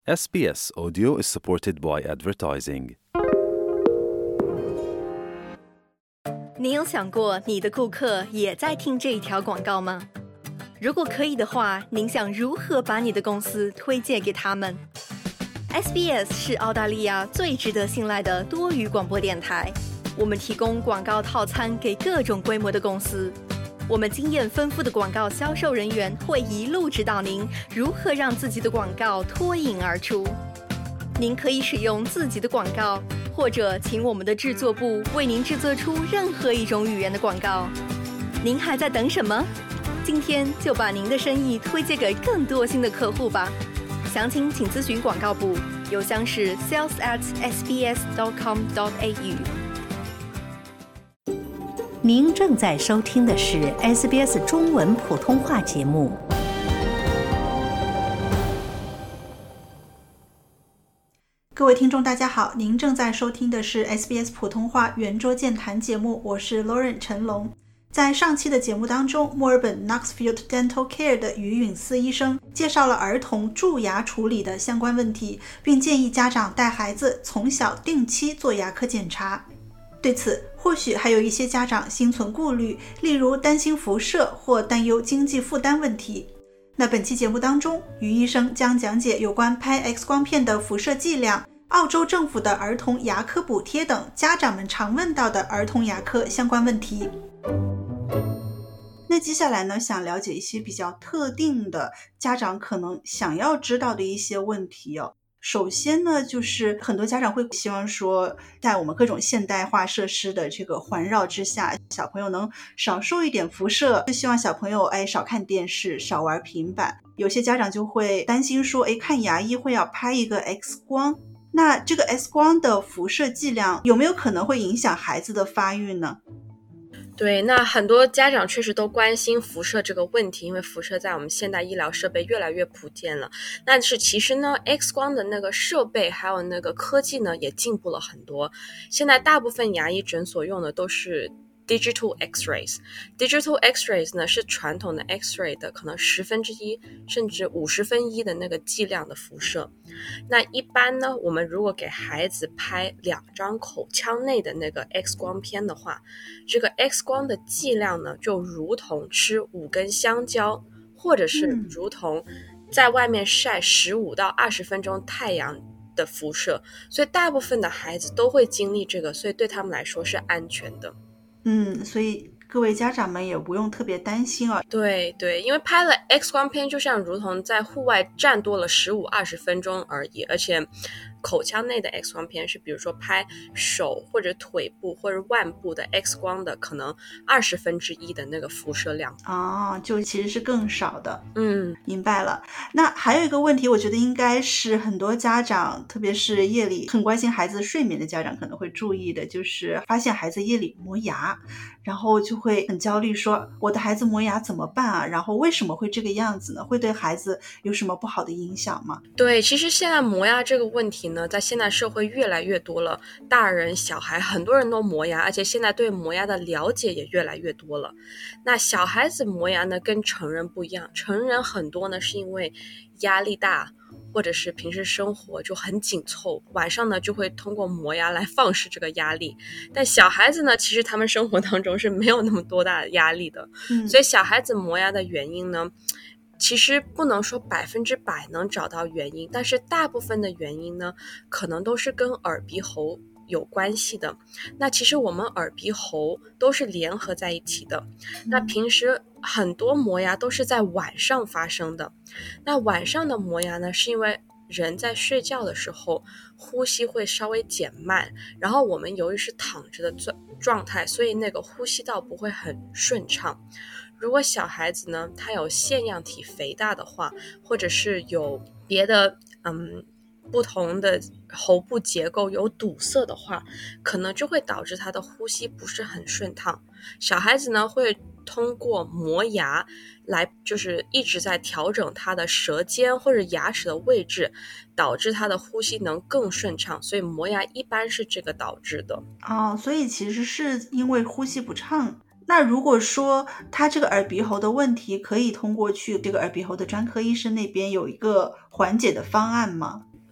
SBS Audio is supported by advertising. 你有想过你的顾客也在听这一条广告吗？如果可以的话，您想如何把你的公司推荐给他们？ SBS 是澳大利亚最值得信赖的多语广播电台，我们提供广告套餐给各种规模的公司。我们经验丰富的广告销售人员会一路指导您如何让自己的广告脱颖而出。您可以使用自己的广告，或者请我们的制作部为您制作出任何一种语言的广告。您还在等什么？今天就把您的生意推荐给更多新的客户吧。详情请咨询广告部，邮箱是 sales@sbs.com.au。 您正在收听的是 SBS 中文普通话节目。 各位听众大家好，您正在收听的是 SBS 普通话圆桌健谈节目，我是 Lauren 陈龙。在上期的节目当中，墨尔本 Knoxfield Dental Care 的于允思医生介绍了儿童蛀牙处理的相关问题，并建议家长带孩子从小定期做牙科检查。对此，或许还有一些家长心存顾虑，例如担心辐射或担忧经济负担问题。那本期节目当中，于医生将讲解有关拍 X 光片的辐射剂量、澳洲政府的儿童牙科补贴等家长们常问到的儿童牙科相关问题。那接下来呢，想了解一些比较特定的家长可能想要知道的一些问题哦。首先呢，就是很多家长会希望说，在我们各种现代化设施的这个环绕之下，小朋友能少受一点辐射，就希望小朋友少看电视，少玩平板。有些家长就会担心说，看牙医会要拍一个 X 光，那这个 X 光的辐射剂量有没有可能会影响孩子的发育呢？ 对，那很多家长确实都关心辐射这个问题，因为辐射在我们现代医疗设备越来越普遍了。但是其实呢 X 光的那个设备还有那个科技呢也进步了很多。现在大部分牙医诊所用的都是Digital X-rays。Digital X-rays 呢是传统的 X-ray 的可能1/10甚至1/50的那个剂量的辐射。那一般呢，我们如果给孩子拍2张口腔内的那个 X 光片的话，这个 X 光的剂量呢就如同吃5根香蕉，或者是如同在外面晒15到20分钟太阳的辐射。所以大部分的孩子都会经历这个，所以对他们来说是安全的。 所以各位家长们也不用特别担心哦。 对，因为拍了 X 光片就像如同在户外站多了15-20分钟而已，而且口腔内的 X 光片是比如说拍手或者腿部或者腕部的 X 光的可能1/20的那个辐射量。 就其实是更少的。明白了。那还有一个问题，我觉得应该是很多家长，特别是夜里很关心孩子睡眠的家长可能会注意的，就是发现孩子夜里磨牙，然后就会很焦虑说，我的孩子磨牙怎么办啊？然后为什么会这个样子呢？会对孩子有什么不好的影响吗？ 对，其实现在磨牙这个问题呢，在现代社会越来越多了，大人小孩很多人都磨牙，而且现在对磨牙的了解也越来越多了。那小孩子磨牙呢跟成人不一样，成人很多呢是因为压力大，或者是平时生活就很紧凑，晚上呢就会通过磨牙来放肆这个压力。但小孩子呢，其实他们生活当中是没有那么多大的压力的。所以小孩子磨牙的原因呢，其实不能说100%能找到原因，但是大部分的原因呢，可能都是跟耳鼻喉有关系的。那其实我们耳鼻喉都是联合在一起的。那平时很多磨牙都是在晚上发生的。那晚上的磨牙呢，是因为人在睡觉的时候呼吸会稍微减慢，然后我们由于是躺着的状态，所以那个呼吸道不会很顺畅。如果小孩子呢，他有腺样体肥大的话，或者是有别的不同的喉部结构有堵塞的话，可能就会导致他的呼吸不是很顺畅。小孩子呢会通过磨牙来就是一直在调整他的舌尖或者牙齿的位置，导致他的呼吸能更顺畅，所以磨牙一般是这个导致的。 所以其实是因为呼吸不畅。那如果说他这个耳鼻喉的问题可以通过去这个耳鼻喉的专科医生那边有一个缓解的方案吗？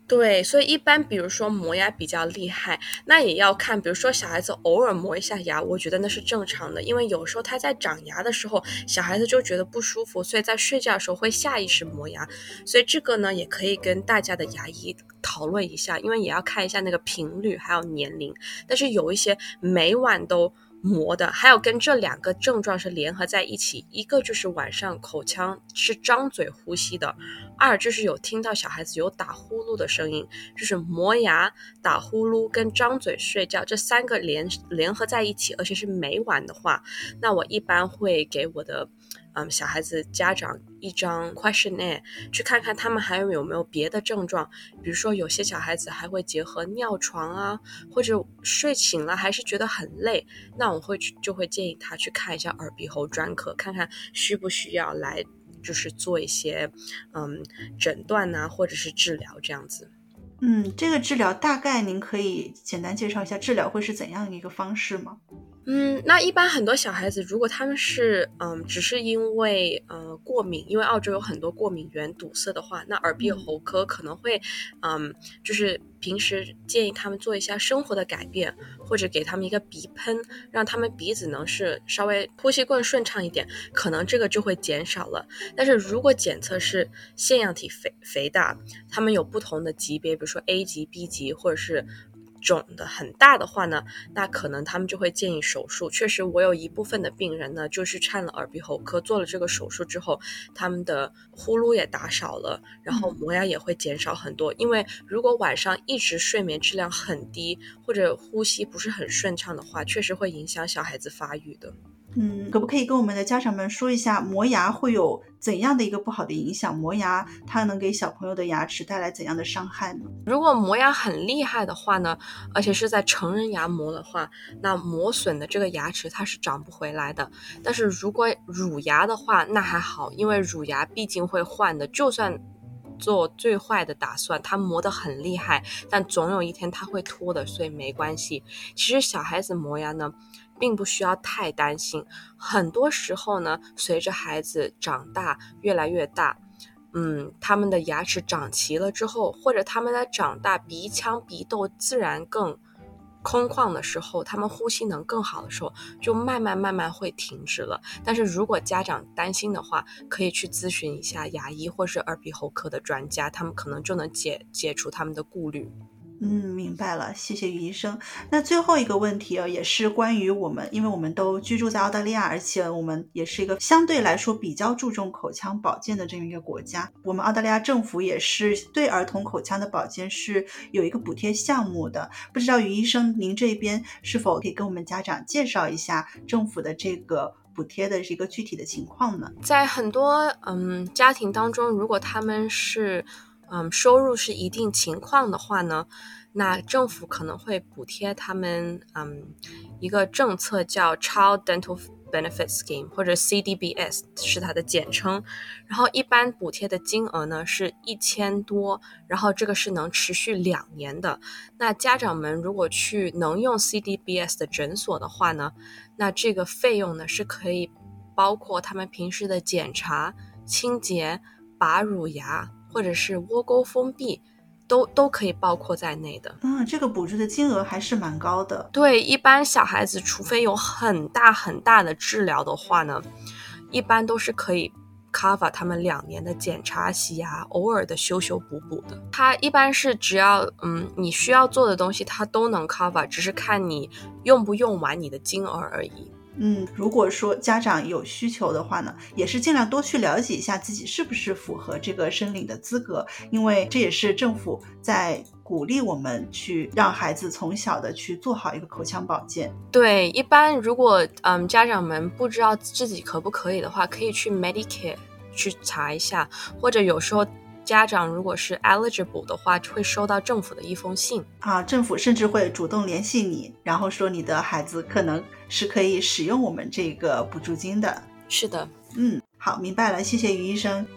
对，所以一般比如说磨牙比较厉害，那也要看，比如说小孩子偶尔磨一下牙，我觉得那是正常的，因为有时候他在长牙的时候，小孩子就觉得不舒服，所以在睡觉的时候会下意识磨牙，所以这个呢也可以跟大家的牙医讨论一下，因为也要看一下那个频率还有年龄，但是有一些每晚都磨的，还有跟这2个症状是联合在一起，一个就是晚上口腔是张嘴呼吸的，2就是有听到小孩子有打呼噜的声音，就是磨牙、打呼噜跟张嘴睡觉这3个联合在一起，而且是每晚的话，那我一般会给我的小孩子家长一张 questionnaire 去看看他们还有没有别的症状，比如说有些小孩子还会结合尿床啊，或者睡醒了还是觉得很累，那我就会建议他去看一下耳鼻喉专科，看看需不需要来就是做一些诊断啊，或者是治疗这样子。 这个治疗大概您可以简单介绍一下治疗会是怎样的一个方式吗？ 那一般很多小孩子如果他们是只是因为过敏，因为澳洲有很多过敏源堵塞的话，那耳鼻喉科可能会就是平时建议他们做一下生活的改变，或者给他们一个鼻喷，让他们鼻子能是稍微呼吸更顺畅一点，可能这个就会减少了。但是如果检测是腺样体肥大，他们有不同的级别，比如说 A 级、B 级，或者是肿的很大的话呢，那可能他们就会建议手术。确实我有一部分的病人呢，就是看了耳鼻喉科，做了这个手术之后，他们的呼噜也打少了，然后磨牙也会减少很多。因为如果晚上一直睡眠质量很低，或者呼吸不是很顺畅的话，确实会影响小孩子发育的。 可不可以跟我们的家长们说一下磨牙会有怎样的一个不好的影响？磨牙它能给小朋友的牙齿带来怎样的伤害呢？ 如果磨牙很厉害的话呢，而且是在成人牙磨的话，那磨损的这个牙齿它是长不回来的。但是如果乳牙的话，那还好，因为乳牙毕竟会换的，就算做最坏的打算，它磨得很厉害，但总有一天它会脱的，所以没关系。其实小孩子磨牙呢并不需要太担心，很多时候呢随着孩子长大越来越大，他们的牙齿长齐了之后，或者他们在长大鼻腔鼻窦自然更空旷的时候，他们呼吸能更好的时候，就慢慢会停止了。但是如果家长担心的话，可以去咨询一下牙医或是耳鼻喉科的专家，他们可能就能解除他们的顾虑。 明白了，谢谢于医生。那最后一个问题也是关于我们，因为我们都居住在澳大利亚，而且我们也是一个相对来说比较注重口腔保健的这么一个国家。我们澳大利亚政府也是对儿童口腔的保健是有一个补贴项目的，不知道于医生您这边是否可以跟我们家长介绍一下政府的这个补贴的一个具体的情况呢？ 在很多家庭当中，如果他们是收入是一定情况的话呢，那政府可能会补贴他们一个政策叫 Child Dental Benefit Scheme 或者 CDBS 是它的简称，然后一般补贴的金额呢是1000多，然后这个是能持续2年的。那家长们如果去能用 CDBS 的诊所的话呢，那这个费用呢是可以包括他们平时的检查、清洁、拔乳牙或者是窝沟封闭都可以包括在内的。 这个补助的金额还是蛮高的。 对，一般小孩子除非有很大的治疗的话呢，一般都是可以 cover 他们2年的检查、洗牙，偶尔的修补的。它一般是只要你需要做的东西它都能 cover， 只是看你用不用完你的金额而已。 如果说家长有需求的话呢，也是尽量多去了解一下自己是不是符合这个申领的资格，因为这也是政府在鼓励我们去让孩子从小的去做好一个口腔保健。 对，一般如果家长们不知道自己可不可以的话，可以去 Medicare 去查一下，或者有时候家长如果是 eligible 的话，会收到政府的一封信政府甚至会主动联系你，然后说你的孩子可能是可以使用我们这个补助金的。 是的。 好，明白了，谢谢于医生。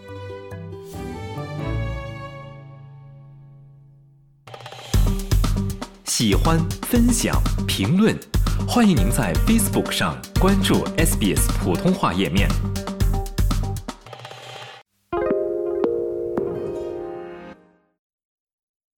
喜欢、分享、评论，欢迎您在 Facebook 上关注 SBS 普通话页面。